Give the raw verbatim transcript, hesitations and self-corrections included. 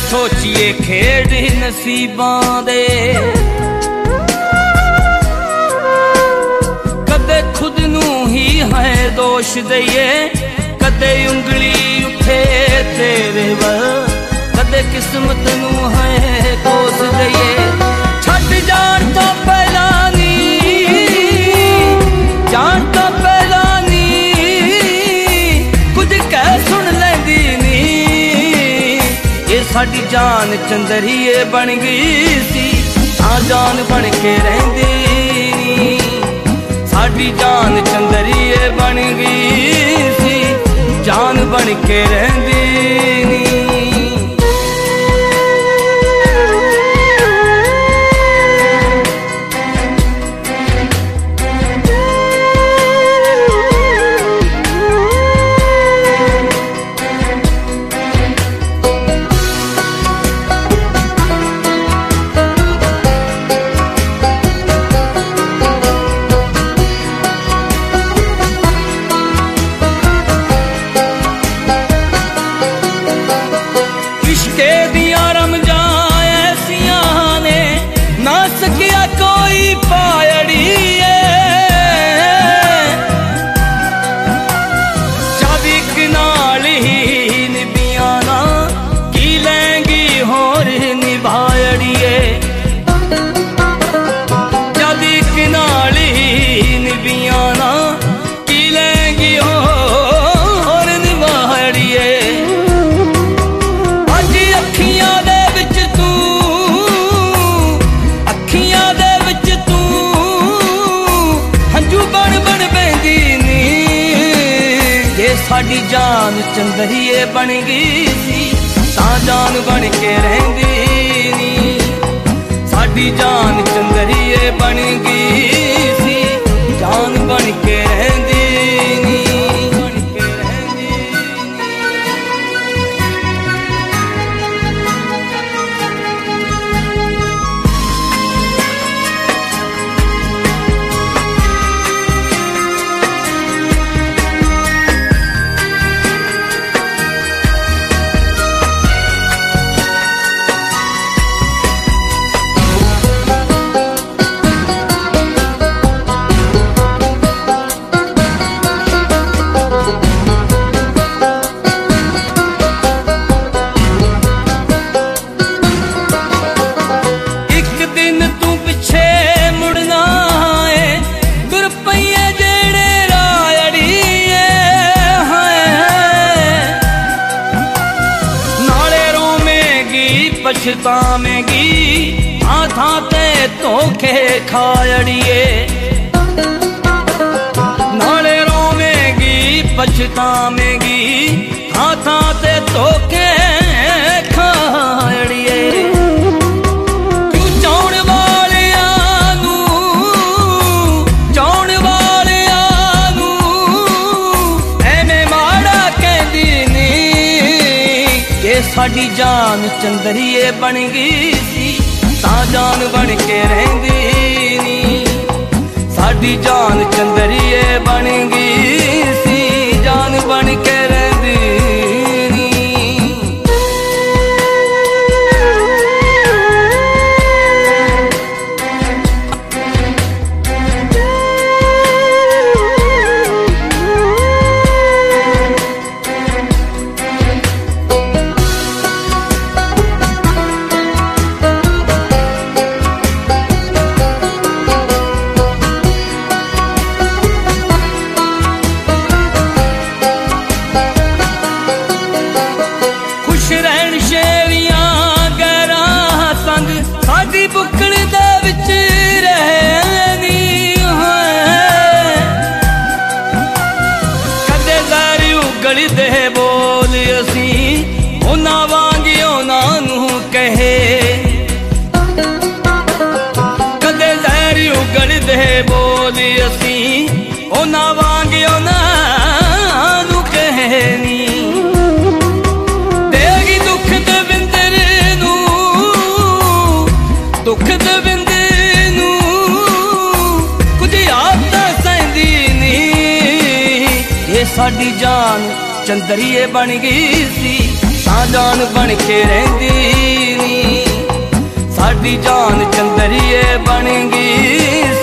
सोचिए खेड नसीबां दे, कदे खुद नू ही है दोष दईए, कदे उंगली उठे तेरे वल, कदे किस्मत नू है कोस दईए। छट जान तो पहला नी, जान तो पहला नी, कुछ कह सुन लैंदी नी। ये साडी जान चंदरीए बन गई सी, हाँ जान बन के रहिंदी नी। साडी जान चंदरीए बन गई सी, जान बन के रहिंदी नी। साडी जान चंदरीए बन गई सी, तां जान बन के रहिंदी नी। साडी जान चंदरीए बन गई सी, जान बन के रहिंदी नी। पछतावेगी हाथां ते धोखे खायड़िए, नाले रोवेगी पछतावेगी हाथां ते धोखे खायड़िए। क्यों चाउण वालियां नू, चाउण वालियां नू ऐवें माड़ा कहंदी नी। ये साडी जान चंदरीए बन गई सी, तां जान बन के रहिंदी नी। साडी जान चंदरीए बन गई सी, जान बन के रहिंदी नी। दे बोल असी उन्हां वांग उन्हां नूं कहे, कदे जहर उगल दे बोल असी उन्हां वांग उन्हां नूं कहे नी। देगी दुख दविंदर नूं, दुख दविंदर नूं कुछ याद तां सैंदी नी। ये साडी जान चंदरीए बन गई सी, ता ना जान बन के रहिंदी नी, साडी जान चंदरिए बन गई